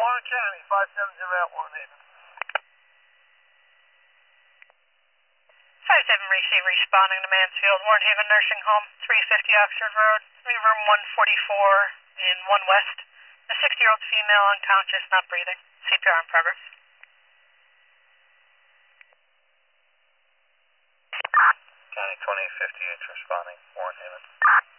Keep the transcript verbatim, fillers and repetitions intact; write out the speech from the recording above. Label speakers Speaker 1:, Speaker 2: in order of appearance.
Speaker 1: Warren County, five seven zero at Warren Haven.
Speaker 2: five seven receive responding to Mansfield, Warren Haven Nursing Home, three fifty Oxford Road, room one forty-four in one West. A sixty-year-old female unconscious, not breathing. C P R in progress.
Speaker 1: County twenty fifty-eight responding, Warren Haven.